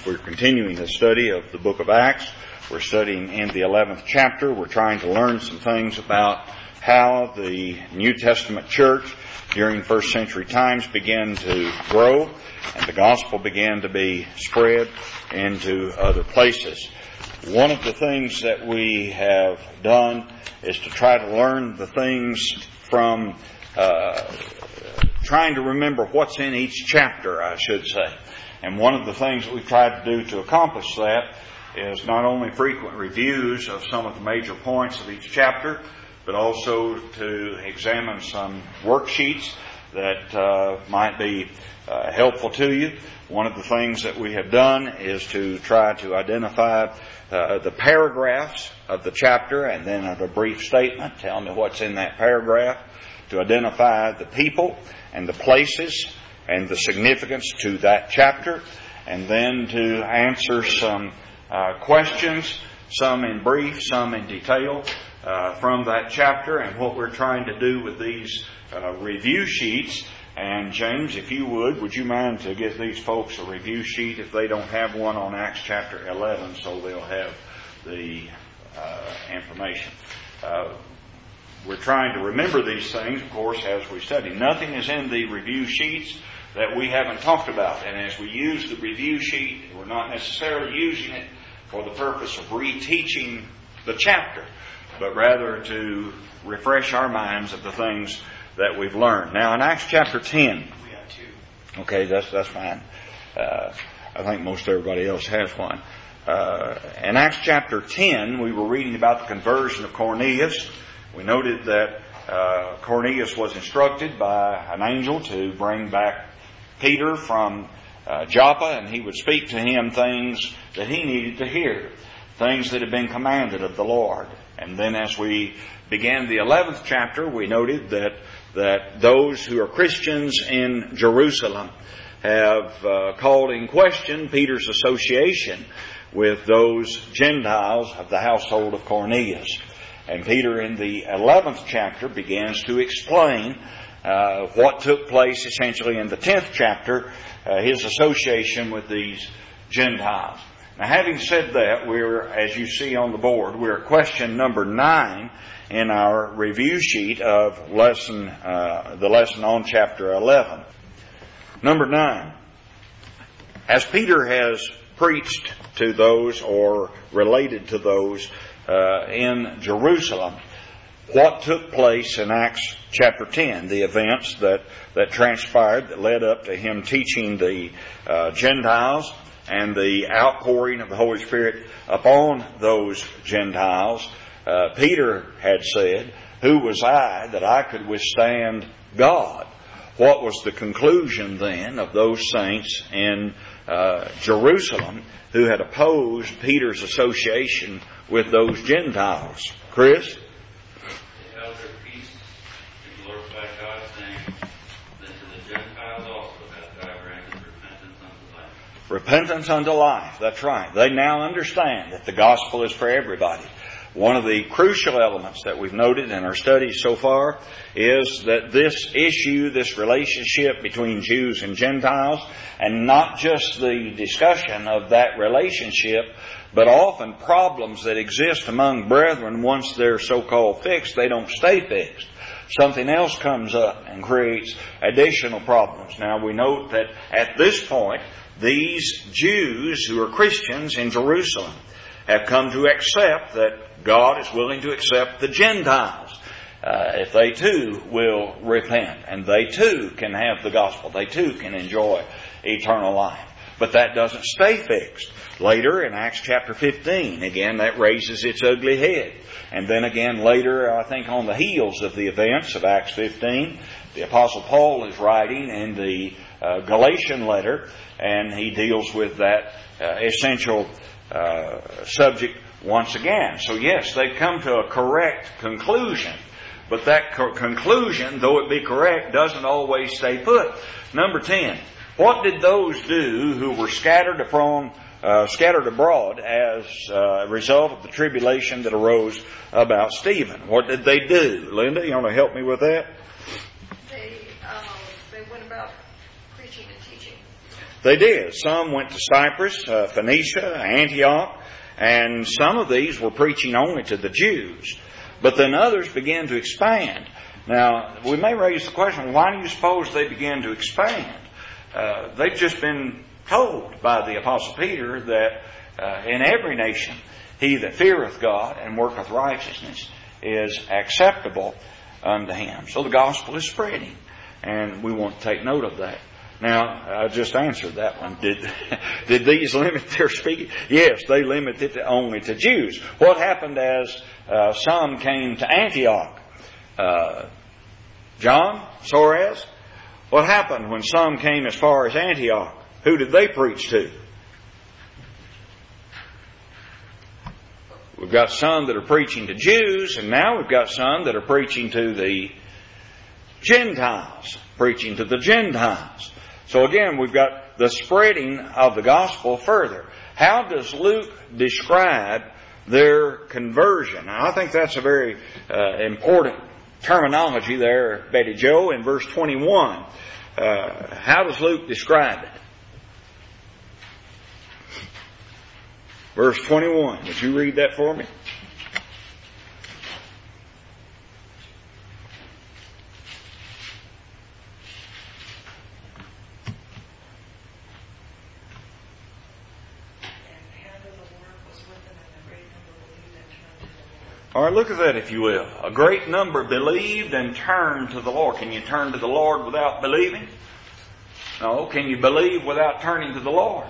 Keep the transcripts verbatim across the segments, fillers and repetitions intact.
We're continuing the study of the book of Acts. We're studying in the eleventh chapter. We're trying to learn some things about how the New Testament church during first century times began to grow and the gospel began to be spread into other places. One of the things that we have done is to try to learn the things from uh, trying to remember what's in each chapter, I should say. And one of the things that we've tried to do to accomplish that is not only frequent reviews of some of the major points of each chapter, but also to examine some worksheets that uh, might be uh, helpful to you. One of the things that we have done is to try to identify uh, the paragraphs of the chapter and then a brief statement, tell me what's in that paragraph, to identify the people and the places and the significance to that chapter, and then to answer some uh, questions, some in brief, some in detail, uh, from that chapter and what we're trying to do with these uh, review sheets. And James, if you would, would you mind to get these folks a review sheet if they don't have one on Acts chapter eleven, so they'll have the uh, information. Uh, we're trying to remember these things, of course, as we study. Nothing is in the review sheets that we haven't talked about. And as we use the review sheet, we're not necessarily using it for the purpose of reteaching the chapter, but rather to refresh our minds of the things that we've learned. Now, in Acts chapter ten, we got two. Okay, that's that's fine. Uh, I think most everybody else has one. Uh, in Acts chapter ten, we were reading about the conversion of Cornelius. We noted that uh, Cornelius was instructed by an angel to bring back Peter from uh, Joppa, and he would speak to him things that he needed to hear, things that had been commanded of the Lord. And then as we began the eleventh chapter, we noted that that those who are Christians in Jerusalem have uh, called in question Peter's association with those Gentiles of the household of Cornelius. And Peter in the eleventh chapter begins to explain uh, what took place essentially in the tenth chapter, uh, his association with these Gentiles. Now, having said that, we're, as you see on the board, we're at question number nine in our review sheet of lesson, uh, the lesson on chapter eleven. Number nine. As Peter has preached to those or related to those uh, in Jerusalem, what took place in Acts chapter ten, the events that, that transpired that led up to him teaching the uh, Gentiles and the outpouring of the Holy Spirit upon those Gentiles. Uh, Peter had said, "Who was I that I could withstand God?" What was the conclusion then of those saints in uh, Jerusalem who had opposed Peter's association with those Gentiles? Chris? They held their peace and glorified God's name, that to the Gentiles also hath God granted repentance unto life. Repentance unto life, that's right. They now understand that the gospel is for everybody. One of the crucial elements that we've noted in our studies so far is that this issue, this relationship between Jews and Gentiles, and not just the discussion of that relationship, but often problems that exist among brethren, once they're so-called fixed, they don't stay fixed. Something else comes up and creates additional problems. Now, we note that at this point, these Jews who are Christians in Jerusalem have come to accept that God is willing to accept the Gentiles uh, if they too will repent, and they too can have the gospel. They too can enjoy eternal life. But that doesn't stay fixed. Later in Acts chapter fifteen, again, that raises its ugly head. And then again later, I think on the heels of the events of Acts fifteen, the Apostle Paul is writing in the uh, Galatian letter, and he deals with that uh, essential uh, subject once again. So yes, they've come to a correct conclusion. But that co- conclusion, though it be correct, doesn't always stay put. Number ten. What did those do who were scattered upon, uh, scattered abroad as uh, a result of the tribulation that arose about Stephen? What did they do? Linda, you want to help me with that? They um, they went about preaching and teaching. They did. Some went to Cyprus, uh, Phoenicia, Antioch, and some of these were preaching only to the Jews. But then others began to expand. Now, we may raise the question, why do you suppose they began to expand? Uh, they've just been told by the Apostle Peter that uh, in every nation, he that feareth God and worketh righteousness is acceptable unto him. So the gospel is spreading, and we want to take note of that. Now, I just answered that one. Did did these limit their speaking? Yes, they limited it only to Jews. What happened as uh, some came to Antioch? Uh, John, Soares, what happened when some came as far as Antioch? Who did they preach to? We've got some that are preaching to Jews, and now we've got some that are preaching to the Gentiles, preaching to the Gentiles. So again, we've got the spreading of the gospel further. How does Luke describe their conversion? Now, I think that's a very uh, important terminology there, Betty Joe, in verse twenty-one. Uh, how does Luke describe it? Verse twenty-one. Would you read that for me? All right, look at that, if you will. A great number believed and turned to the Lord. Can you turn to the Lord without believing? No. Can you believe without turning to the Lord?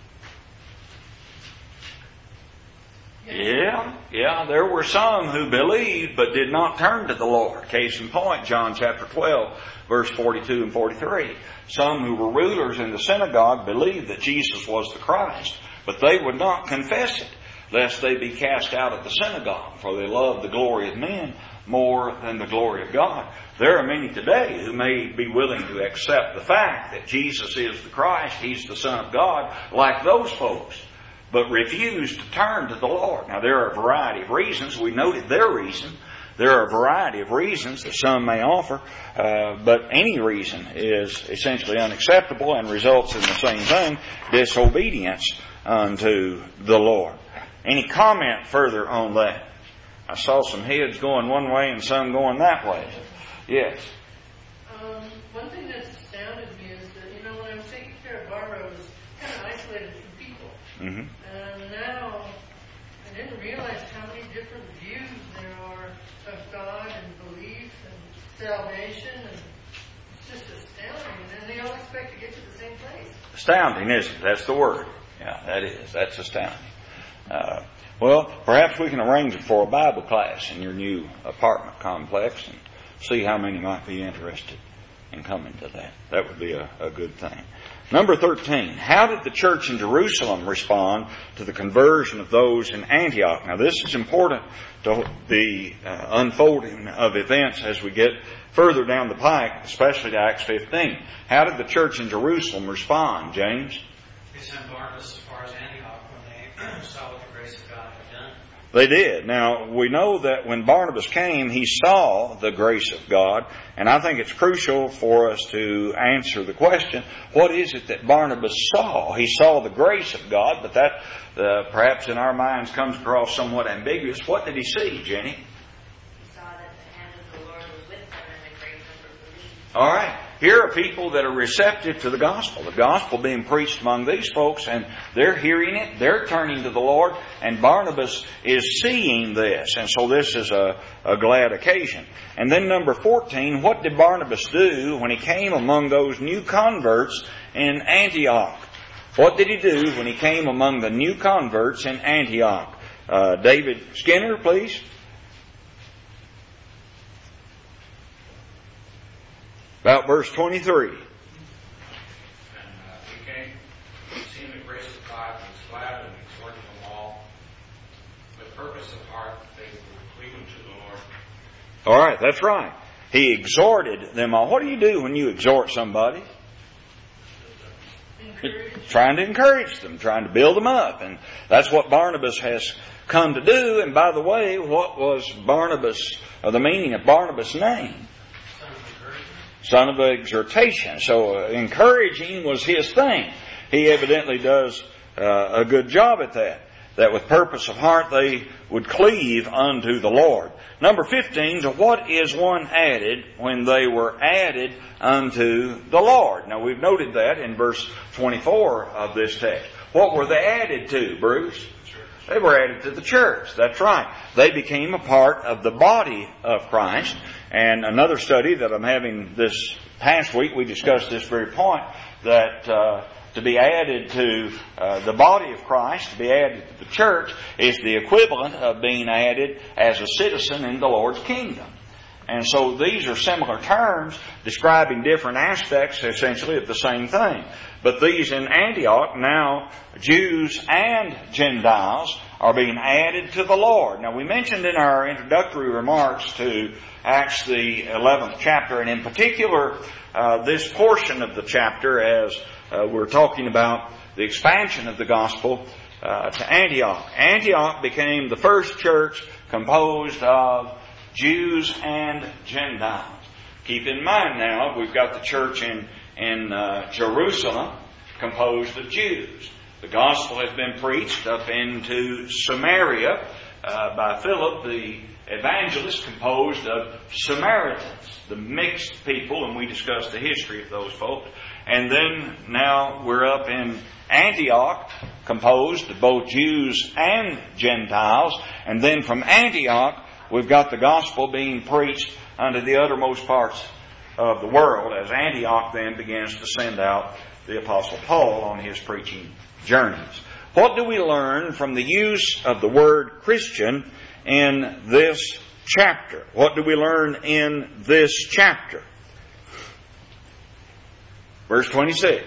Yeah, yeah. There were some who believed but did not turn to the Lord. Case in point, John chapter twelve, verse forty-two and forty-three. Some who were rulers in the synagogue believed that Jesus was the Christ, but they would not confess it, lest they be cast out of the synagogue, for they love the glory of men more than the glory of God. There are many today who may be willing to accept the fact that Jesus is the Christ, He's the Son of God, like those folks, but refuse to turn to the Lord. Now, there are a variety of reasons. We noted their reason. There are a variety of reasons that some may offer, uh, but any reason is essentially unacceptable and results in the same thing, disobedience unto the Lord. Any comment further on that? I saw some heads going one way and some going that way. Yes. Um, one thing that's astounded me is that, you know, when I was taking care of Barbara, I was kind of isolated from people. Mm-hmm. And now I didn't realize how many different views there are of God and belief and salvation. And it's just astounding. And they all expect to get to the same place. Astounding, isn't it? That's the word. Yeah, that is. That's astounding. Uh, well, perhaps we can arrange it for a Bible class in your new apartment complex and see how many might be interested in coming to that. That would be a, a good thing. Number thirteen. How did the church in Jerusalem respond to the conversion of those in Antioch? Now, this is important to the uh, unfolding of events as we get further down the pike, especially to Acts fifteen. How did the church in Jerusalem respond, James? They sent Barnabas as far as Antioch when they saw what the grace of God had done. They did. Now, we know that when Barnabas came, he saw the grace of God. And I think it's crucial for us to answer the question, what is it that Barnabas saw? He saw the grace of God, but that uh, perhaps in our minds comes across somewhat ambiguous. What did he see, Jenny? He saw that the hand of the Lord was with them and a great number believed. All right. Here are people that are receptive to the gospel. The gospel being preached among these folks, and they're hearing it. They're turning to the Lord, and Barnabas is seeing this. And so this is a, a glad occasion. And then number fourteen, what did Barnabas do when he came among those new converts in Antioch? What did he do when he came among the new converts in Antioch? Uh, David Skinner, please. About verse twenty-three. And uh, he came, seeing the grace of God, and was glad and exhorted them all. With purpose of heart, they were cleaving to the Lord. All right, that's right. He exhorted them all. What do you do when you exhort somebody? Encourage. Trying to encourage them, trying to build them up. And that's what Barnabas has come to do. And by the way, what was Barnabas, or the meaning of Barnabas' name? Son of encouragement. Son of exhortation. So uh, encouraging was his thing. he evidently does uh, a good job at that. That with purpose of heart they would cleave unto the Lord. Number fifteen, to what is one added when they were added unto the Lord? Now we've noted that in verse twenty-four of this text. What were they added to, Bruce? They were added to the church. That's right. They became a part of the body of Christ. And another study that I'm having this past week, we discussed this very point, that uh, to be added to uh, the body of Christ, to be added to the church, is the equivalent of being added as a citizen in the Lord's kingdom. And so these are similar terms describing different aspects, essentially, of the same thing. But these in Antioch, now Jews and Gentiles, are being added to the Lord. Now we mentioned in our introductory remarks to Acts the eleventh chapter, and in particular uh, this portion of the chapter as uh, we're talking about the expansion of the gospel uh, to Antioch. Antioch became the first church composed of Jews and Gentiles. Keep in mind now, we've got the church in, in uh, Jerusalem composed of Jews. The gospel has been preached up into Samaria uh, by Philip, the evangelist, composed of Samaritans, the mixed people, and we discussed the history of those folks. And then now we're up in Antioch, composed of both Jews and Gentiles. And then from Antioch, we've got the gospel being preached unto the uttermost parts of the world, as Antioch then begins to send out the Apostle Paul on his preaching journeys. What do we learn from the use of the word Christian in this chapter? What do we learn in this chapter? Verse twenty-six.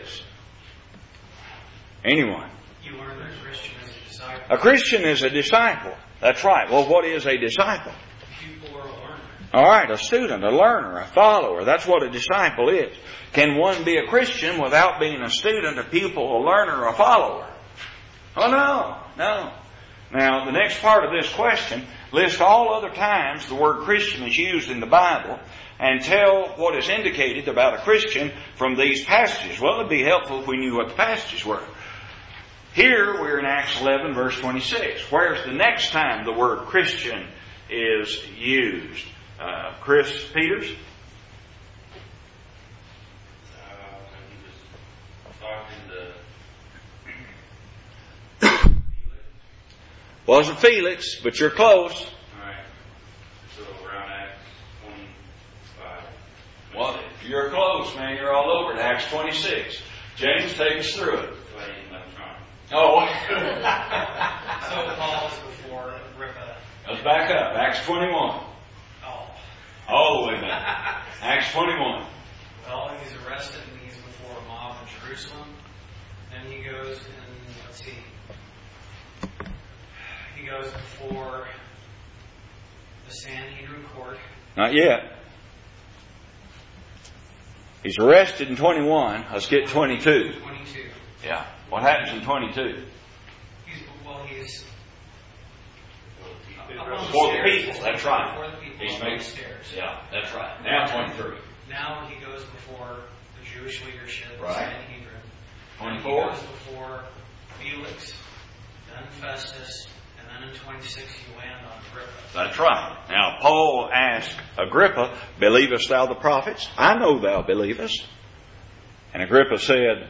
Anyone? You learn that a Christian is a disciple. A Christian is a disciple. That's right. Well, what is a disciple? Pupil or a learner. All right, a student, a learner, a follower. That's what a disciple is. Can one be a Christian without being a student, a pupil, a learner, a follower? Oh, no, no. Now, the next part of this question lists all other times the word Christian is used in the Bible and tell what is indicated about a Christian from these passages. Well, it'd be helpful if we knew what the passages were. Here, we're in Acts eleven, verse twenty-six. Where's the next time the word Christian is used? Uh, Chris Peters? Uh, when he was talking to Felix. Wasn't Felix, but you're close. All right. So around Acts twenty-five. Well, you're close, man. You're all over it. Acts twenty-six. James, take us through it. Well, he left Trump. Oh, So Paul is before Agrippa. let's back up. Acts twenty-one. Oh. All the way back. Acts twenty-one. Well, he's arrested and he's before a mob in Jerusalem. Then he goes and, let's see, he goes before the Sanhedrin court. Not yet. He's arrested in twenty-one. Let's get twenty-two. twenty-two. Yeah. What happens in twenty-two? He's, well, he's Before the people. That's right. Before the people. He's on the making- stairs. Yeah, that's right. Now twenty-three. Now he goes before the Jewish leadership, the Right. Sanhedrin. Then he twenty-four. goes before Felix, then Festus, and then in twenty-six you land on Agrippa. That's right. Now, Paul asked Agrippa, believest thou the prophets? I know thou believest. And Agrippa said,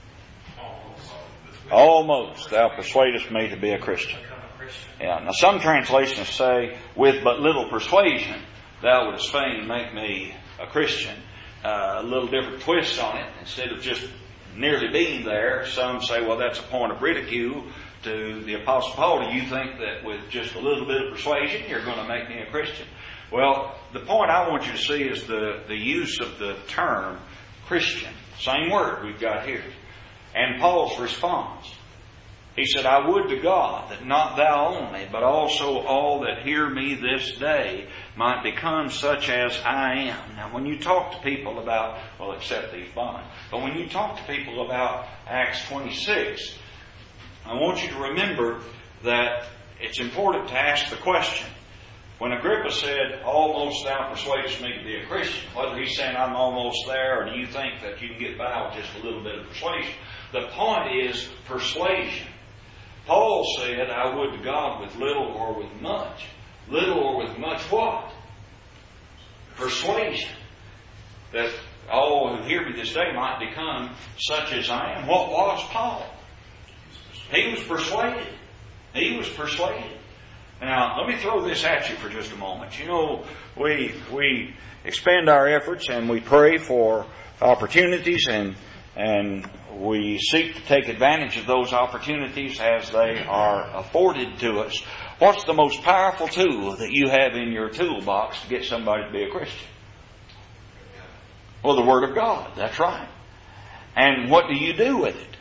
almost thou persuadest me to be a Christian. Become a Christian. Yeah. Now, some translations say, with but little persuasion, thou wouldst fain make me a Christian. Uh, a little different twist on it. Instead of just nearly being there, some say, well, that's a point of ridicule to the Apostle Paul. Do you think that with just a little bit of persuasion, you're going to make me a Christian? Well, the point I want you to see is the, the use of the term Christian. Same word we've got here. And Paul's response. He said, I would to God that not thou only, but also all that hear me this day might become such as I am. Now, when you talk to people about, well, except these bonds, but when you talk to people about Acts twenty-six, I want you to remember that it's important to ask the question. When Agrippa said, almost thou persuadest me to be a Christian, whether he's saying I'm almost there or do you think that you can get by with just a little bit of persuasion? The point is persuasion. Paul said, I would to God with little or with much. Little or with much what? Persuasion. That all who hear me this day might become such as I am. What was Paul? He was persuaded. He was persuaded. Now, let me throw this at you for just a moment. You know, we we expend our efforts and we pray for opportunities and and we seek to take advantage of those opportunities as they are afforded to us. What's the most powerful tool that you have in your toolbox to get somebody to be a Christian? Well, the Word of God. That's right. And what do you do with it?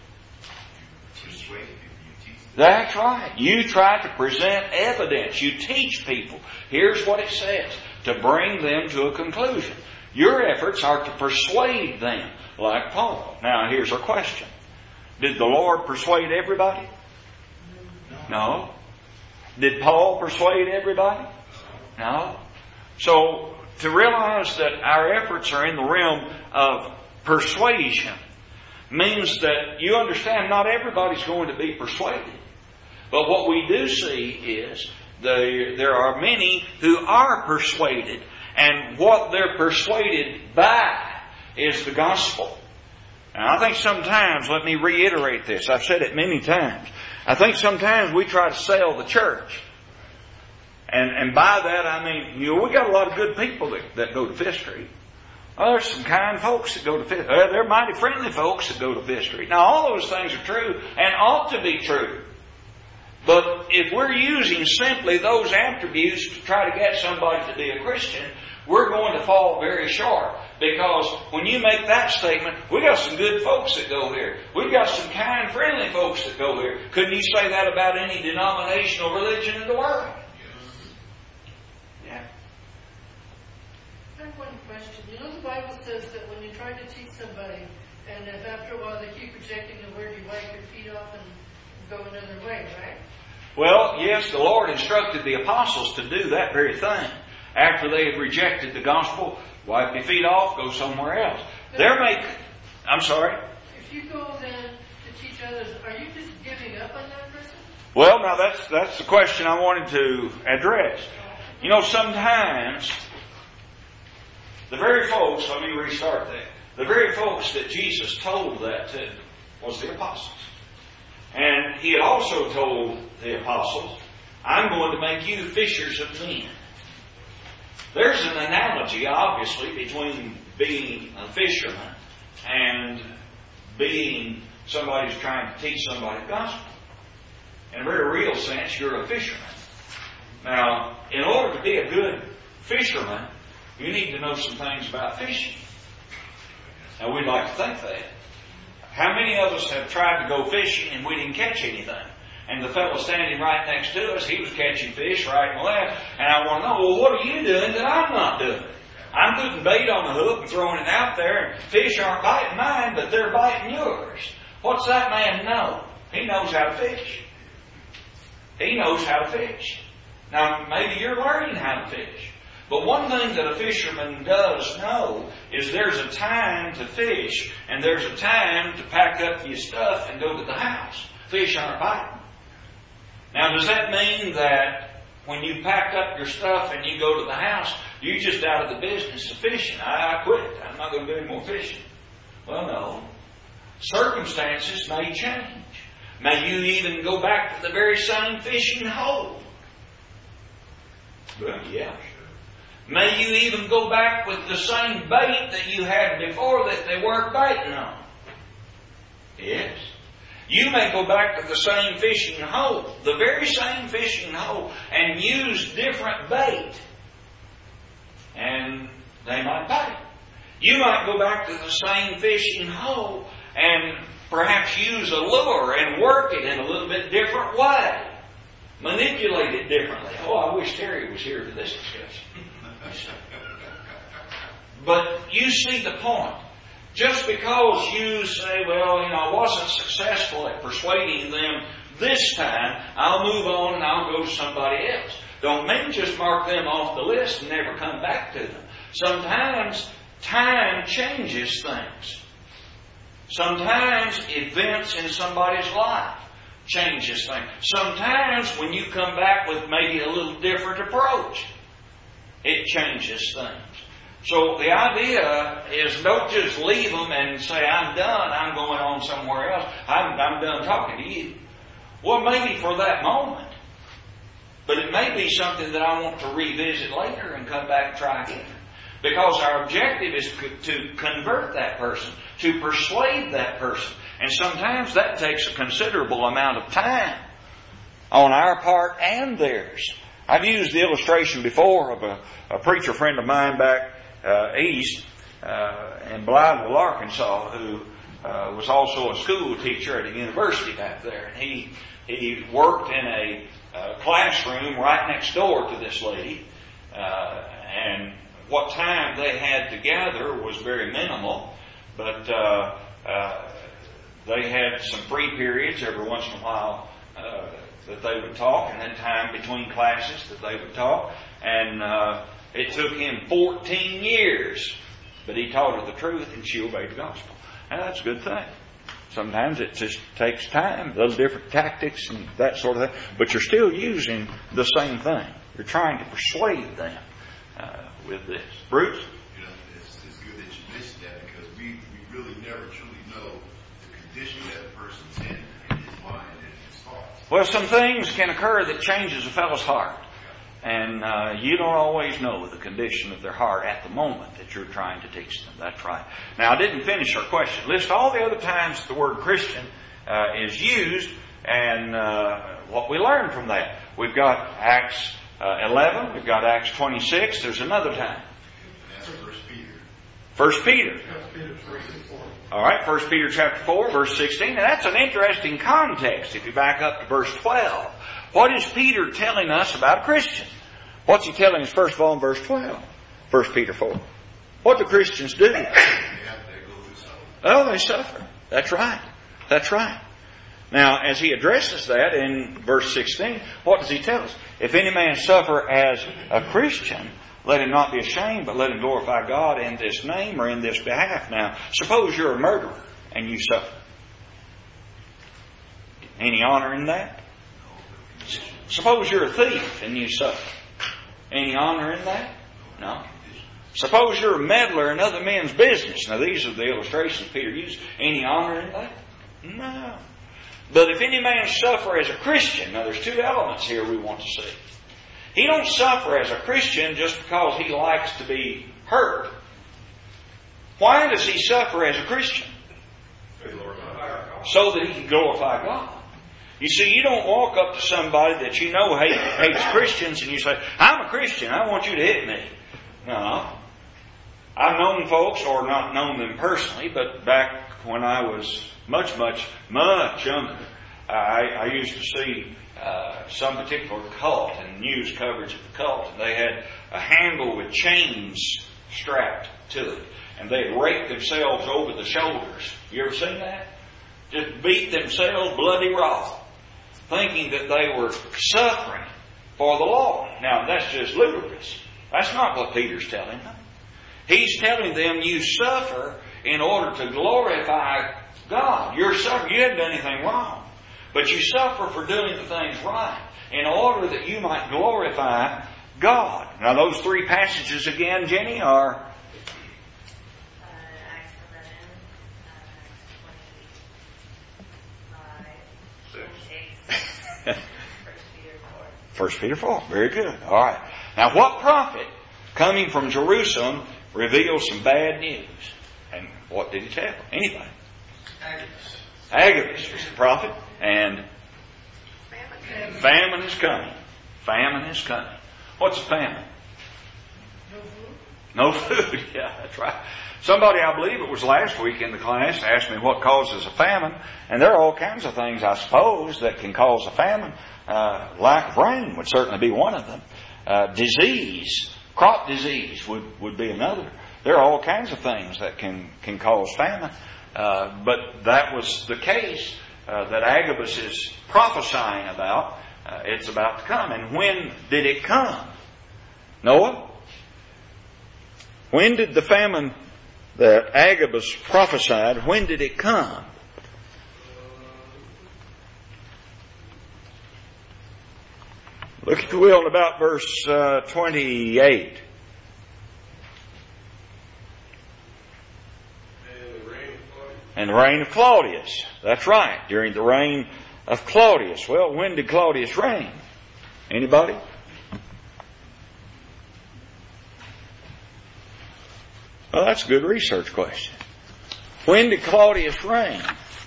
That's right. You try to present evidence. You teach people. Here's what it says. To bring them to a conclusion. Your efforts are to persuade them, like Paul. Now, here's our question. Did the Lord persuade everybody? No. Did Paul persuade everybody? No. So, to realize that our efforts are in the realm of persuasion means that you understand not everybody's going to be persuaded. But what we do see is the, there are many who are persuaded, and what they're persuaded by is the gospel. Now, I think sometimes, let me reiterate this, I've said it many times, I think sometimes we try to sell the church. And and by that I mean, you know, we got a lot of good people that, that go to Fifth Street. Oh, there's some kind folks that go to Fifth Street. Uh, there are mighty friendly folks that go to Fifth Street. Now, all those things are true and ought to be true. But if we're using simply those attributes to try to get somebody to be a Christian, we're going to fall very short. Because when you make that statement, we got some good folks that go here. We've got some kind, friendly folks that go here. Couldn't you say that about any denominational religion in the world? Yeah. I have one question. You know the Bible says that when you try to teach somebody, and if after a while they keep rejecting the word, you wipe your feet off and go another way, right? Well, yes, the Lord instructed the apostles to do that very thing. After they had rejected the gospel, wipe your feet off, go somewhere else. They're making... I'm sorry? If you go then to teach others, are you just giving up on that person? Well, now that's that's the question I wanted to address. You know, sometimes the very folks, let me restart that. The very folks that Jesus told that to was the apostles. And He had also told the apostles, I'm going to make you fishers of men. There's an analogy, obviously, between being a fisherman and being somebody who's trying to teach somebody the gospel. In a very real sense, you're a fisherman. Now, in order to be a good fisherman, you need to know some things about fishing. Now, we'd like to think that. How many of us have tried to go fishing and we didn't catch anything? And the fellow standing right next to us, he was catching fish right and left. And I want to know, well, what are you doing that I'm not doing? I'm putting bait on the hook and throwing it out there, and fish aren't biting mine, but they're biting yours. What's that man know? He knows how to fish. He knows how to fish. Now, maybe you're learning how to fish. But one thing that a fisherman does know is there's a time to fish and there's a time to pack up your stuff and go to the house. Fish aren't biting. Now, does that mean that when you packed up your stuff and you go to the house, you're just out of the business of fishing? I, I quit. I'm not going to do any more fishing. Well, no. Circumstances may change. May you even go back to the very same fishing hole. Well, yeah. May you even go back with the same bait that you had before that they weren't biting on. Yes. You may go back to the same fishing hole, the very same fishing hole, and use different bait. And they might bite. You might go back to the same fishing hole and perhaps use a lure and work it in a little bit different way. Manipulate it differently. Oh, I wish Terry was here for this discussion. But you see the point. Just because you say, well, you know, I wasn't successful at persuading them this time, I'll move on and I'll go to somebody else. Don't mean just mark them off the list and never come back to them. Sometimes time changes things. Sometimes events in somebody's life changes things. Sometimes when you come back with maybe a little different approach, it changes things. So the idea is don't just leave them and say, I'm done, I'm going on somewhere else, I'm, I'm done talking to you. Well, maybe for that moment. But it may be something that I want to revisit later and come back and try again. Because our objective is to convert that person, to persuade that person. And sometimes that takes a considerable amount of time on our part and theirs. I've used the illustration before of a, a preacher friend of mine back uh, east uh, in Blytheville, Arkansas, who uh, was also a school teacher at a university back there. And he, he worked in a uh, classroom right next door to this lady. Uh, and what time they had together was very minimal, but uh, uh, they had some free periods every once in a while uh, that they would talk, and then time between classes that they would talk. And uh, it took him fourteen years, but he taught her the truth and she obeyed the gospel. And that's a good thing. Sometimes it just takes time, little different tactics and that sort of thing, but you're still using the same thing. You're trying to persuade them uh, with this. Bruce? You know, it's, it's good that you mentioned that, because we, we really never truly know the condition that a person's in, in his mind and his thoughts. Well, some things can occur that changes a fellow's heart. And uh, you don't always know the condition of their heart at the moment that you're trying to teach them. That's right. Now, I didn't finish our question. List all the other times the word Christian uh, is used and uh, what we learn from that. We've got Acts uh, eleven. We've got Acts twenty-six. There's another time. That's First Peter. First Peter. All right, First Peter chapter four, verse sixteen. And that's an interesting context if you back up to verse twelve. What is Peter telling us about a Christian? What's he telling us first of all in verse twelve? First Peter four. What do Christians do? They have to go through something. Oh, they suffer. That's right. That's right. Now, as he addresses that in verse sixteen, what does he tell us? If any man suffer as a Christian, let him not be ashamed, but let him glorify God in this name or in this behalf. Now, suppose you're a murderer and you suffer. Any honor in that? Suppose you're a thief and you suffer. Any honor in that? No. Suppose you're a meddler in other men's business. Now, these are the illustrations Peter used. Any honor in that? No. But if any man suffer as a Christian, now there's two elements here we want to see. He don't suffer as a Christian just because he likes to be hurt. Why does he suffer as a Christian? So that he can glorify God. You see, you don't walk up to somebody that you know hate, hates Christians and you say, I'm a Christian, I want you to hit me. No. I've known folks, or not known them personally, but back when I was much, much, much younger, I, I used to see uh, some particular cult and news coverage of the cult. And they had a handle with chains strapped to it. And they'd rake themselves over the shoulders. You ever seen that? Just beat themselves bloody raw, thinking that they were suffering for the Lord. Now, that's just ludicrous. That's not what Peter's telling them. He's telling them you suffer in order to glorify God. You're suffering. You haven't done anything wrong. But you suffer for doing the things right in order that you might glorify God. Now, those three passages again, Jenny, are Uh, Acts eleven, uh, Acts twenty-five, twenty-six, First Peter four. First Peter four. Very good. All right. Now, what prophet coming from Jerusalem revealed some bad news? And what did he tell? Anybody? Agabus. Agabus was the prophet. And famine is coming. Famine is coming. What's a famine? No food. No food. Yeah, that's right. Somebody, I believe it was last week in the class, asked me what causes a famine. And there are all kinds of things, I suppose, that can cause a famine. Uh, lack of rain would certainly be one of them. Uh, disease, crop disease would, would be another. There are all kinds of things that can, can cause famine. Uh, but that was the case uh, that Agabus is prophesying about. Uh, it's about to come. And when did it come? Noah? When did the famine that Agabus prophesied, when did it come? Look, if you will, in about verse uh, twenty-eight. And the reign of Claudius. That's right, during the reign of Claudius. Well, when did Claudius reign? Anybody? Well, that's a good research question. When did Claudius reign?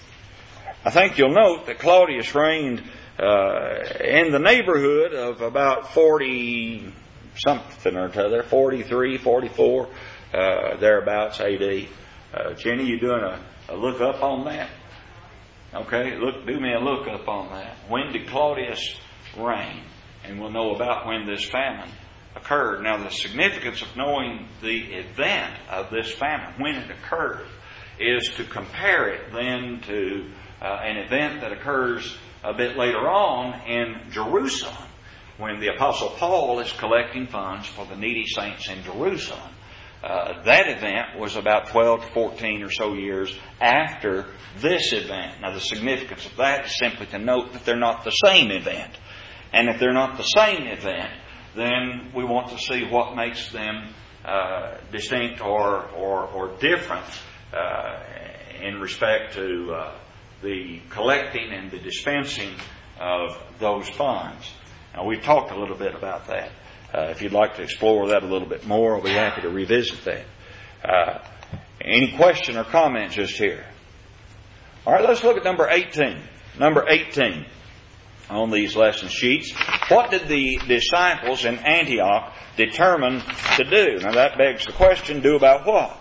I think you'll note that Claudius reigned uh, in the neighborhood of about forty something or other, forty-three, forty-four, uh, thereabouts A D. Uh, Jenny, you doing a, a look up on that? Okay, look, do me a look up on that. When did Claudius reign? And we'll know about when this famine occurred. Now, the significance of knowing the event of this famine, when it occurred, is to compare it then to uh, an event that occurs a bit later on in Jerusalem, when the Apostle Paul is collecting funds for the needy saints in Jerusalem. Uh, that event was about twelve to fourteen or so years after this event. Now, the significance of that is simply to note that they're not the same event. And if they're not the same event, then we want to see what makes them uh, distinct or or, or different uh, in respect to uh, the collecting and the dispensing of those funds. Now, we've talked a little bit about that. Uh, if you'd like to explore that a little bit more, I'll be happy to revisit that. Uh, any question or comment just here? All right, let's look at number eighteen. Number eighteen on these lesson sheets. What did the disciples in Antioch determine to do? Now that begs the question, do about what?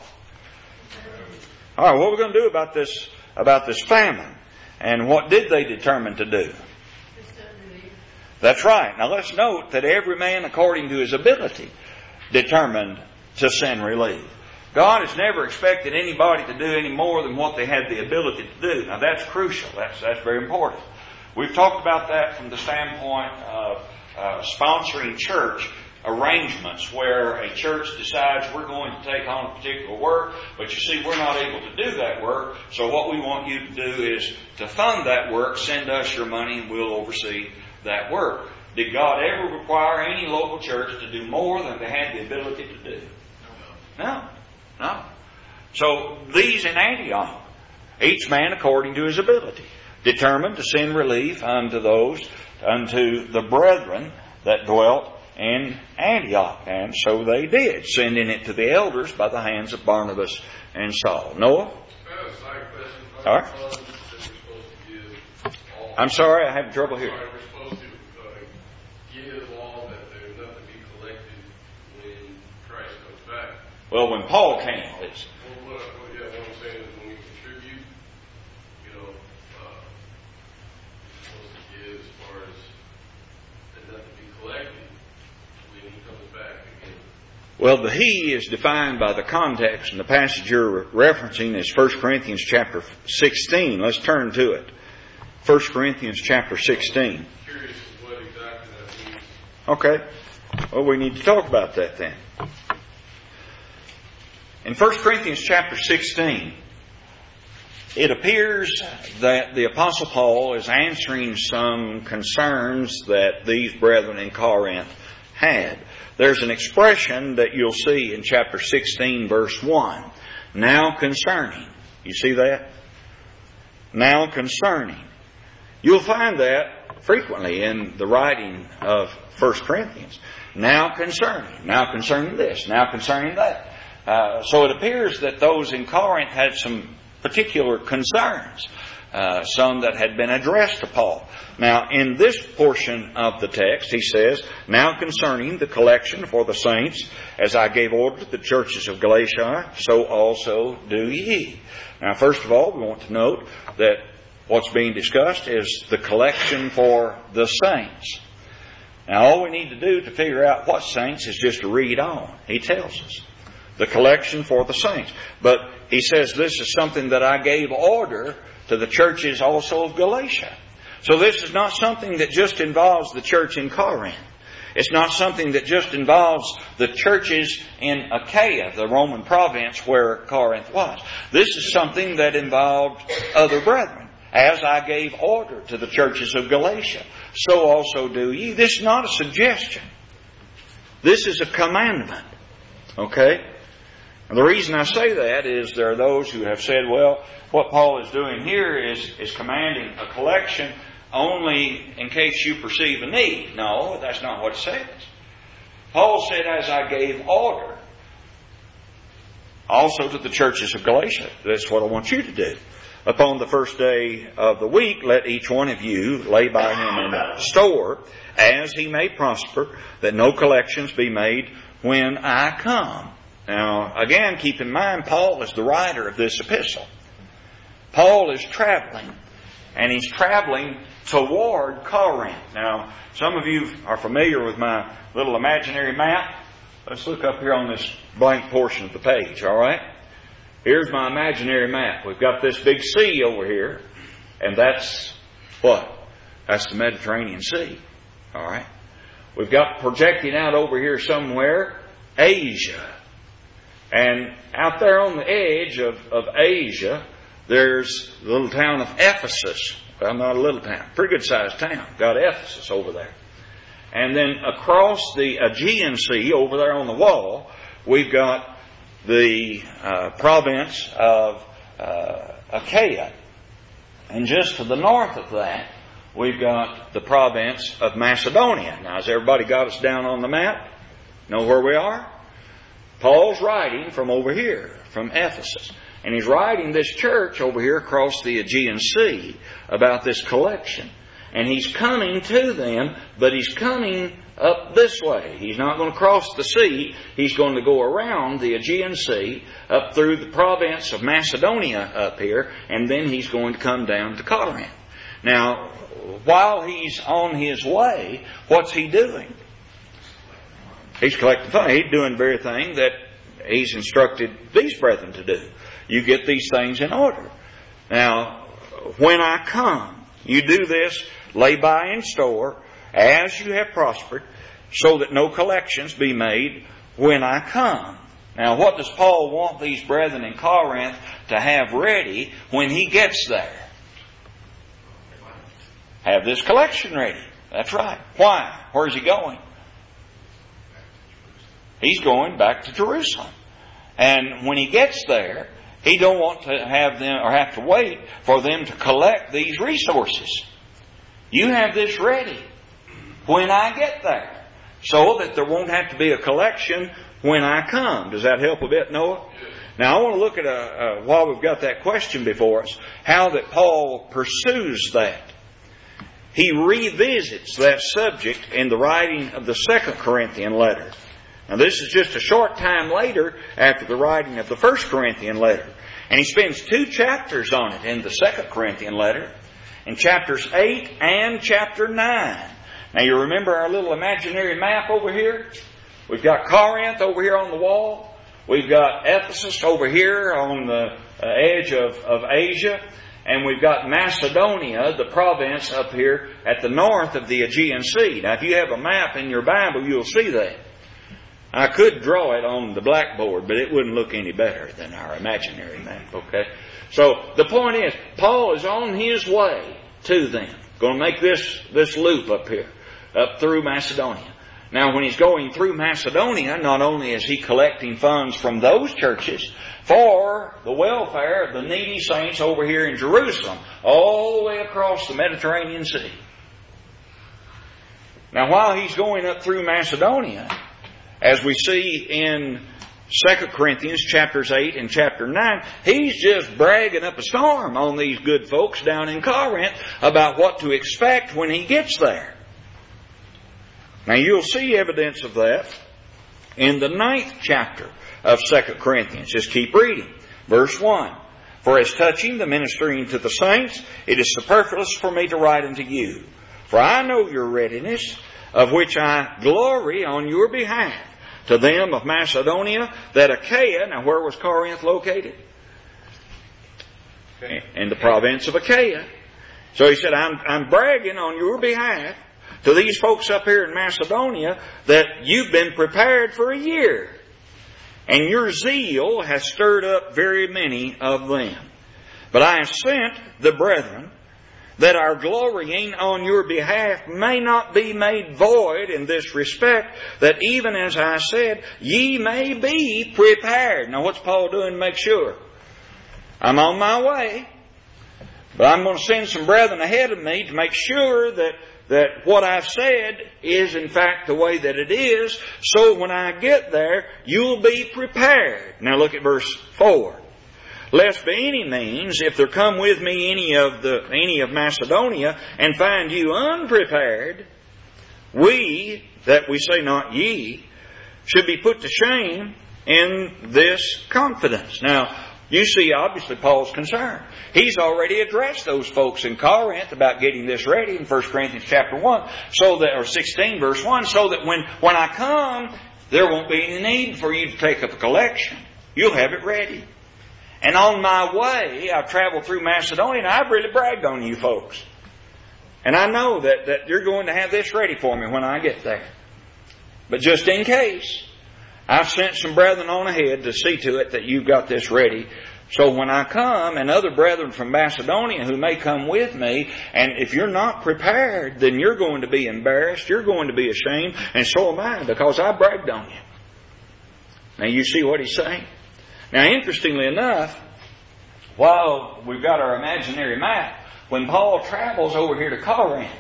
All right, what are we going to do about this, about this famine? And what did they determine to do? That's right. Now let's note that every man according to his ability determined to send relief. God has never expected anybody to do any more than what they had the ability to do. Now that's crucial. That's, that's very important. We've talked about that from the standpoint of uh, sponsoring church arrangements where a church decides we're going to take on a particular work, but you see we're not able to do that work, so what we want you to do is to fund that work, send us your money and we'll oversee that work. Did God ever require any local church to do more than they had the ability to do? No. No. So these in Antioch, each man according to his ability, determined to send relief unto those, unto the brethren that dwelt in Antioch. And so they did, sending it to the elders by the hands of Barnabas and Saul. Noah? All right. I'm sorry, I have trouble here. Well, when Paul came, it's... Well, what, what, yeah, what I'm saying is when we contribute, you know, uh, we're supposed to give as far as there's nothing to be collected when he comes back again. Well, the he is defined by the context, and the passage you're referencing is First Corinthians chapter sixteen. Let's turn to it. First Corinthians chapter sixteen. I'm curious what exactly that means. Okay. Well, we need to talk about that then. In First Corinthians chapter sixteen, it appears that the Apostle Paul is answering some concerns that these brethren in Corinth had. There's an expression that you'll see in chapter sixteen, verse one. Now concerning. You see that? Now concerning. You'll find that frequently in the writing of First Corinthians. Now concerning. Now concerning this. Now concerning that. Uh, so it appears that those in Corinth had some particular concerns, uh, some that had been addressed to Paul. Now, in this portion of the text, he says, now concerning the collection for the saints, as I gave order to the churches of Galatia, so also do ye. Now, first of all, we want to note that what's being discussed is the collection for the saints. Now, all we need to do to figure out what saints is just to read on. He tells us. The collection for the saints. But he says this is something that I gave order to the churches also of Galatia. So this is not something that just involves the church in Corinth. It's not something that just involves the churches in Achaia, the Roman province where Corinth was. This is something that involved other brethren. As I gave order to the churches of Galatia, so also do ye. This is not a suggestion. This is a commandment. Okay? And the reason I say that is there are those who have said, well, what Paul is doing here is, is commanding a collection only in case you perceive a need. No, that's not what it says. Paul said, as I gave order, also to the churches of Galatia. That's what I want you to do. Upon the first day of the week, let each one of you lay by him in store, as he may prosper, that no collections be made when I come. Now, again, keep in mind, Paul is the writer of this epistle. Paul is traveling, and he's traveling toward Corinth. Now, some of you are familiar with my little imaginary map. Let's look up here on this blank portion of the page, all right? Here's my imaginary map. We've got this big sea over here, and that's what? That's the Mediterranean Sea. All right? We've got projecting out over here somewhere, Asia. And out there on the edge of, of Asia, there's the little town of Ephesus. Well, not a little town. Pretty good sized town. Got Ephesus over there. And then across the Aegean Sea, over there on the wall, we've got the uh, province of uh, Achaia. And just to the north of that, we've got the province of Macedonia. Now, has everybody got us down on the map? Know where we are? Paul's writing from over here, from Ephesus. And he's writing this church over here across the Aegean Sea about this collection. And he's coming to them, but he's coming up this way. He's not going to cross the sea. He's going to go around the Aegean Sea, up through the province of Macedonia up here, and then he's going to come down to Corinth. Now, while he's on his way, what's he doing? He's collecting funds. He's doing the very thing that he's instructed these brethren to do. You get these things in order. Now, when I come, you do this, lay by in store, as you have prospered, so that no collections be made when I come. Now, what does Paul want these brethren in Corinth to have ready when he gets there? Have this collection ready. That's right. Why? Where's he going? He's going back to Jerusalem. And when he gets there, he don't want to have them or have to wait for them to collect these resources. You have this ready when I get there, so that there won't have to be a collection when I come. Does that help a bit, Noah? Now I want to look at, a, a, while we've got that question before us, how that Paul pursues that. He revisits that subject in the writing of the Second Corinthian letter. Now this is just a short time later after the writing of the First Corinthian letter. And he spends two chapters on it in the Second Corinthian letter, in chapters eight and chapter nine. Now you remember our little imaginary map over here? We've got Corinth over here on the wall. We've got Ephesus over here on the edge of, of Asia. And we've got Macedonia, the province, up here at the north of the Aegean Sea. Now if you have a map in your Bible, you'll see that. I could draw it on the blackboard, but it wouldn't look any better than our imaginary map, okay? So the point is, Paul is on his way to them. Going to make this, this loop up here, up through Macedonia. Now when he's going through Macedonia, not only is he collecting funds from those churches for the welfare of the needy saints over here in Jerusalem, all the way across the Mediterranean Sea. Now while he's going up through Macedonia, as we see in Second Corinthians chapters eight and chapter nine, he's just bragging up a storm on these good folks down in Corinth about what to expect when he gets there. Now you'll see evidence of that in the ninth chapter of Second Corinthians. Just keep reading. Verse one. For as touching the ministering to the saints, it is superfluous for me to write unto you. For I know your readiness, of which I glory on your behalf, to them of Macedonia, that Achaia, now where was Corinth located? In the province of Achaia. So he said, I'm, I'm bragging on your behalf to these folks up here in Macedonia that you've been prepared for a year. And your zeal has stirred up very many of them. But I have sent the brethren, that our glorying on your behalf may not be made void in this respect, that even as I said, ye may be prepared. Now what's Paul doing to make sure? I'm on my way, but I'm going to send some brethren ahead of me to make sure that, that what I've said is in fact the way that it is, so when I get there, you'll be prepared. Now look at verse four. Lest by any means, if there come with me any of the any of Macedonia, and find you unprepared, we, that we say not ye, should be put to shame in this confidence. Now, you see, obviously, Paul's concerned. He's already addressed those folks in Corinth about getting this ready in First Corinthians chapter one, so that, or sixteen verse one, so that when, when I come, there won't be any need for you to take up a collection. You'll have it ready. And on my way, I've traveled through Macedonia, and I've really bragged on you folks. And I know that, that you're going to have this ready for me when I get there. But just in case, I've sent some brethren on ahead to see to it that you've got this ready. So when I come, and other brethren from Macedonia who may come with me, and if you're not prepared, then you're going to be embarrassed, you're going to be ashamed, and so am I, because I bragged on you. Now you see what he's saying? Now, interestingly enough, while we've got our imaginary map, when Paul travels over here to Corinth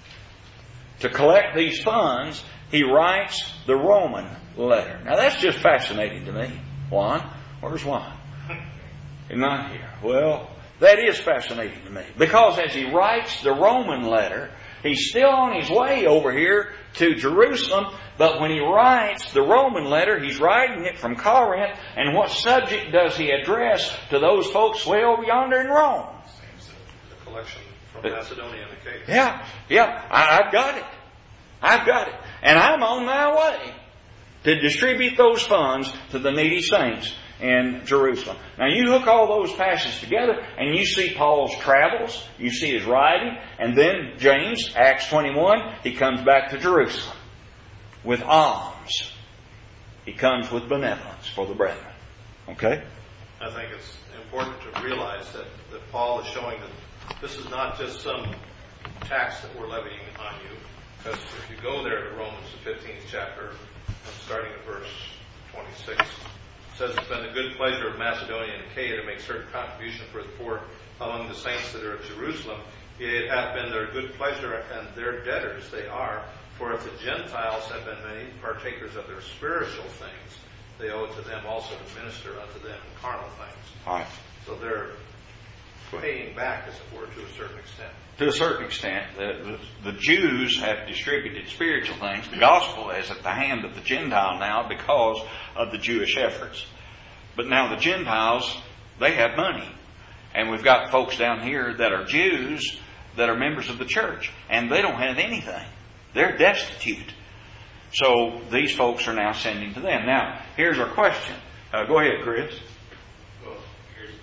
to collect these funds, he writes the Roman letter. Now, that's just fascinating to me. Juan? Where's Juan? He's not here. Well, that is fascinating to me. Because as he writes the Roman letter, he's still on his way over here to Jerusalem, but when he writes the Roman letter, he's writing it from Corinth, and what subject does he address to those folks way over yonder in Rome? The collection from Macedonia and Achaia. Yeah, yeah, I, I've got it. I've got it. And I'm on my way to distribute those funds to the needy saints in Jerusalem. Now you hook all those passages together and you see Paul's travels, you see his writing, and then James, Acts twenty-one, he comes back to Jerusalem with alms. He comes with benevolence for the brethren. Okay? I think it's important to realize that, that Paul is showing that this is not just some tax that we're levying on you. Because if you go there to Romans, the fifteenth chapter, starting at verse twenty-six, it says, it's been the good pleasure of Macedonia and Achaia to make certain contribution for the poor among the saints that are at Jerusalem. Yea, it hath been their good pleasure, and their debtors they are. For if the Gentiles have been made partakers of their spiritual things, they owe it to them also to minister unto them in carnal things. All right. So they're paying back, as it were, to a certain extent. To a certain extent, the, the, the Jews have distributed spiritual things. The gospel is at the hand of the Gentile now because of the Jewish efforts. But now the Gentiles, they have money. And we've got folks down here that are Jews that are members of the church. And they don't have anything. They're destitute. So these folks are now sending to them. Now, here's our question. Uh, go ahead, Chris. Well, here's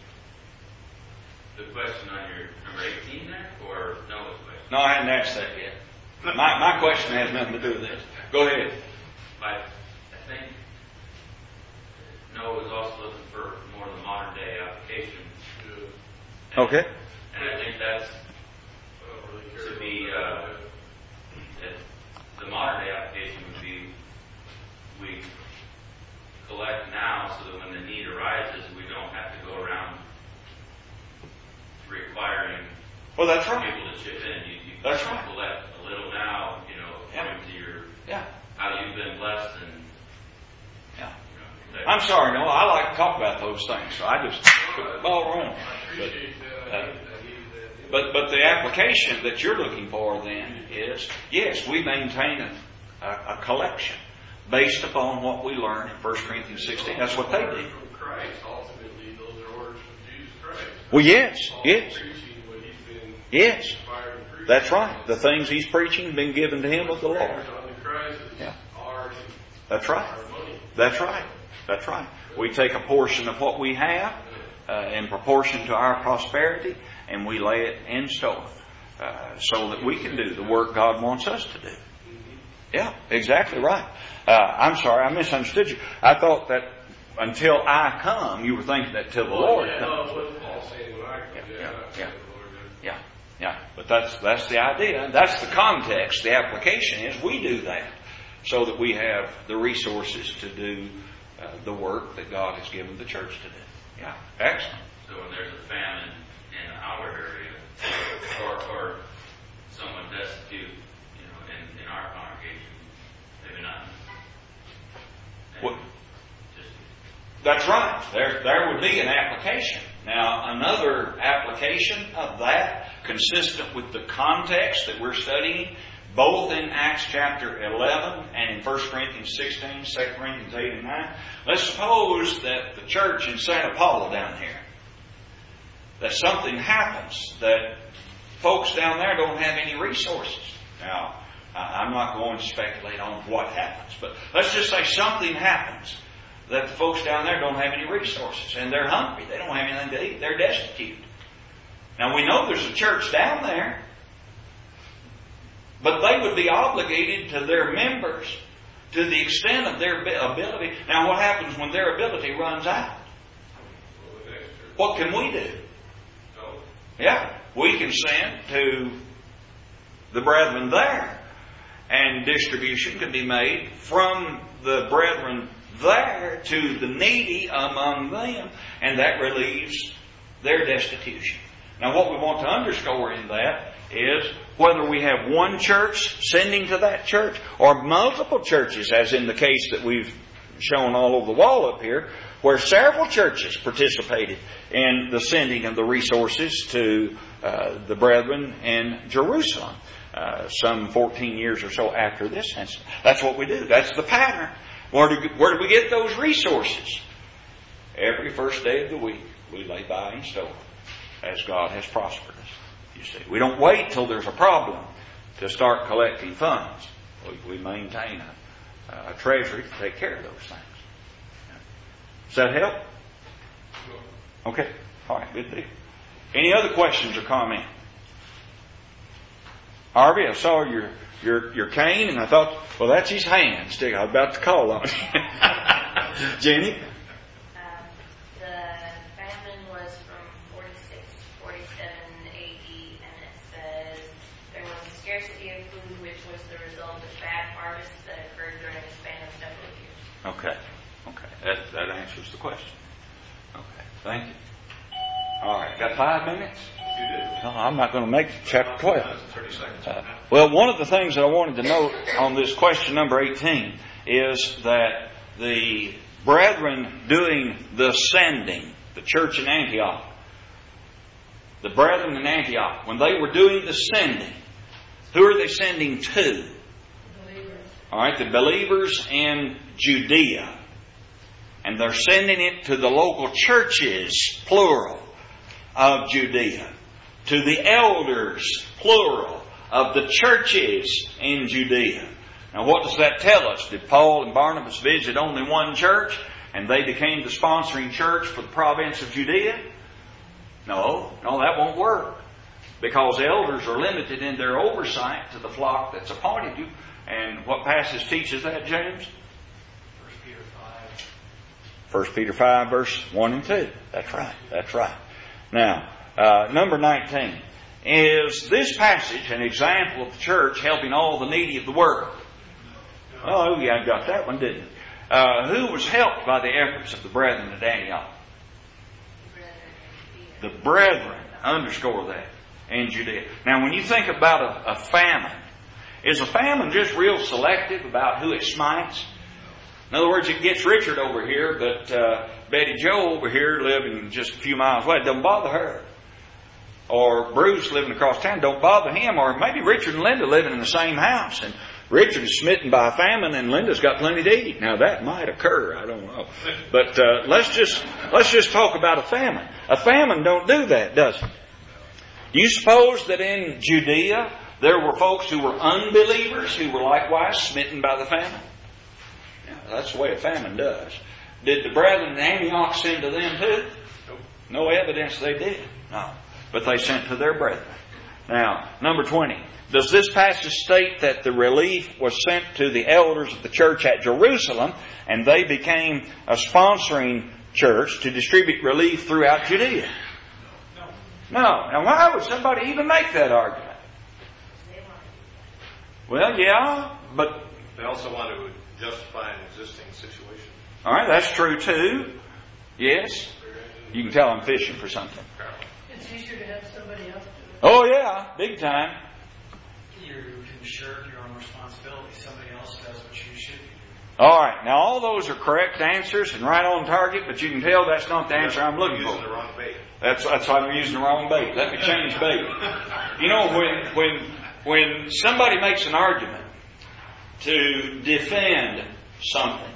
the question on your number eighteen there, or Noah's question? No, I hadn't asked that yet. My, my question has nothing to do with this. Go ahead. But I think Noah was also looking for more of the modern day application. And, Okay. And I think that's to be, uh, the modern day application would be we collect now so that when the need arises, we don't have to go around requiring Well, that's right. people to chip in. You, you That's right. collect a little now, you know, according Yeah. to your Yeah. how you've been blessed and Yeah. you know, I'm sorry, Noah. I like to talk about those things, so I just put the ball wrong. But, uh, but but the application that you're looking for then is, yes, we maintain a, a, a collection based upon what we learn in First Corinthians sixteen. That's what they did. From Christ, ultimately, those are orders from Jesus Christ. Well, yes, Paul yes, preaching what he's been yes. inspired to preach. That's right. The things he's preaching have been given to him of the Lord. On the Christ is Yeah. ours. That's right. Our money. That's right. That's right. We take a portion of what we have uh, in proportion to our prosperity, and we lay it in store uh, so that we can do the work God wants us to do. Yeah, exactly right. Uh, I'm sorry, I misunderstood you. I thought that until I come, you were thinking that till the Well, Lord yeah, comes. no, what Paul's saying when I come, Yeah, yeah, yeah, I yeah. said the Lord did. Yeah, yeah. But that's that's the idea. That's the context. The application is we do that so that we have the resources to do uh, the work that God has given the church to do. Yeah, excellent. So when there's a famine in our area, or, or someone destitute, you know, in, in our congregation, maybe not. And What? Just, That's right. There, there would be an application. Now, another application of that, consistent with the context that we're studying, both in Acts chapter eleven and in First Corinthians sixteen, Second Corinthians eight and nine. Let's suppose that the church in Santa Paula down here, that something happens, that folks down there don't have any resources. Now, I'm not going to speculate on what happens, but let's just say something happens that the folks down there don't have any resources, and they're hungry. They don't have anything to eat. They're destitute. Now, we know there's a church down there, but they would be obligated to their members to the extent of their ability. Now, what happens when their ability runs out? Well, the next church. What can we do? No. Yeah, we can send to the brethren there, and distribution can be made from the brethren there to the needy among them, and that relieves their destitution. Now, what we want to underscore in that is whether we have one church sending to that church or multiple churches, as in the case that we've shown all over the wall up here, where several churches participated in the sending of the resources to uh, the brethren in Jerusalem, uh, some fourteen years or so after this incident. That's what we do. That's the pattern. Where do, where do we get those resources? Every first day of the week, we lay by in store as God has prospered us. You see, we don't wait till there's a problem to start collecting funds. We, we maintain a, a treasury to take care of those things. Does that help? Okay. All right. Good deal. Any other questions or comments? Harvey, I saw your your your cane, and I thought, well, that's his hand. Stick. I was about to call on you. Jenny? Um, the famine was from forty-six, forty-seven A D, and it says there was a scarcity of food, which was the result of bad harvests that occurred during a span of several years. Okay. Okay. That that answers the question. Okay. Thank you. All right. Got five minutes? No, I'm not going to make chapter twelve. thirty seconds. Uh, well, one of the things that I wanted to note on this question number eighteen is that the brethren doing the sending, the church in Antioch, the brethren in Antioch, when they were doing the sending, who are they sending to? Believers. All right, the believers in Judea. And they're sending it to the local churches, plural, of Judea. To the elders, plural, of the churches in Judea. Now, what does that tell us? Did Paul and Barnabas visit only one church and they became the sponsoring church for the province of Judea? No, no, that won't work. Because elders are limited in their oversight to the flock that's appointed you. And what passage teaches that, James? First Peter five. First Peter five, verse one and two. That's right. That's right. Now, uh, number nineteen. Is this passage an example of the church helping all the needy of the world? Oh, yeah, I got that one, didn't you? Uh, who was helped by the efforts of the brethren at Antioch? The brethren. Underscore that. In Judea. Now, when you think about a, a famine, is a famine just real selective about who it smites? In other words, it gets Richard over here, but uh, Betty Jo over here living just a few miles away. It doesn't bother her. Or Bruce living across town, don't bother him. Or maybe Richard and Linda living in the same house, and Richard is smitten by a famine and Linda's got plenty to eat. Now that might occur, I don't know. But uh, let's just let's just talk about a famine. A famine don't do that, does it? Do you suppose that in Judea there were folks who were unbelievers who were likewise smitten by the famine? Now, that's the way a famine does. Did the brethren in Antioch send to them too? No evidence they did. No. But they sent to their brethren. Now, number twenty. Does this passage state that the relief was sent to the elders of the church at Jerusalem and they became a sponsoring church to distribute relief throughout Judea? No. No. Now, why would somebody even make that argument? Well, yeah, but they also want to justify an existing situation. All right, that's true too. Yes. You can tell I'm fishing for something. It's easier to have somebody else do it. Oh, yeah, big time. You can shirk your own responsibility. Somebody else does what you should be doing. All right, now all those are correct answers and right on target, but you can tell that's not the answer I'm looking You're for. using the wrong bait. That's that's why I'm using the wrong bait. Let me change bait. You know, when when when somebody makes an argument to defend something,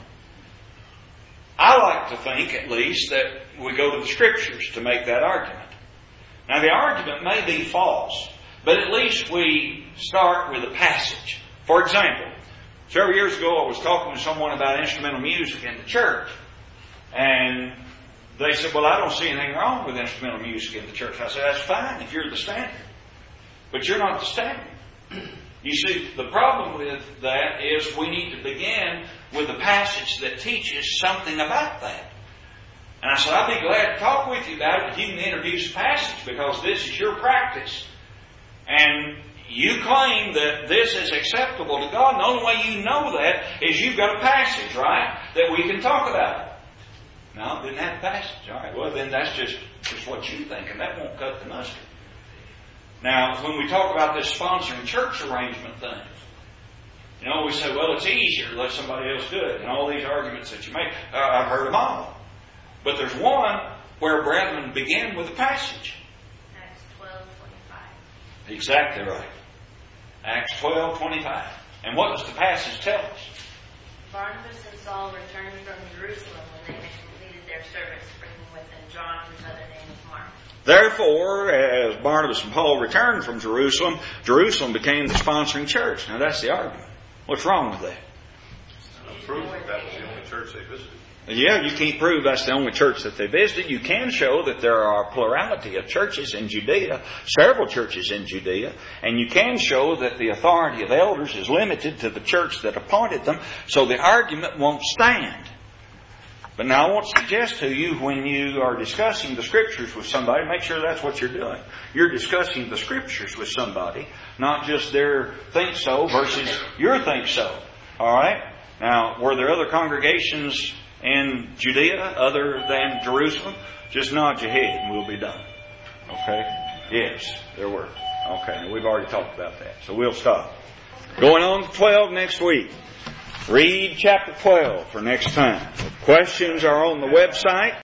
I like to think, at least, that we go to the Scriptures to make that argument. Now, the argument may be false, but at least we start with a passage. For example, several years ago I was talking to someone about instrumental music in the church. And they said, well, I don't see anything wrong with instrumental music in the church. I said, that's fine if you're the standard. But you're not the standard. You see, the problem with that is we need to begin with a passage that teaches something about that. And I said, I'd be glad to talk with you about it, but you can introduce a passage because this is your practice. And you claim that this is acceptable to God, and the only way you know that is you've got a passage, right, that we can talk about. No, didn't have a passage. All right, well, then that's just, just what you think, and that won't cut the mustard. Now, when we talk about this sponsoring church arrangement thing, you know, we say, well, it's easier to let somebody else do it. And all these arguments that you make, uh, I've heard them all. But there's one where brethren begin with a passage. Acts twelve twenty-five. Exactly right. Acts twelve twenty-five. And what does the passage tell us? Barnabas and Saul returned from Jerusalem when they had completed their service, bringing with them John, whose other name was Mark. Therefore, as Barnabas and Paul returned from Jerusalem, Jerusalem became the sponsoring church. Now that's the argument. What's wrong with that? Not proof that that was the only church they visited. Yeah, you can't prove that's the only church that they visited. You can show that there are a plurality of churches in Judea, several churches in Judea, and you can show that the authority of elders is limited to the church that appointed them, so the argument won't stand. But now I want to suggest to you, when you are discussing the Scriptures with somebody, make sure that's what you're doing. You're discussing the Scriptures with somebody, not just their think so versus your think so. All right? Now, were there other congregations in Judea other than Jerusalem? Just nod your head and we'll be done. Okay? Yes, there were. Okay, we've already talked about that, so we'll stop. Going on to twelve next week. Read chapter twelve for next time. Questions are on the website.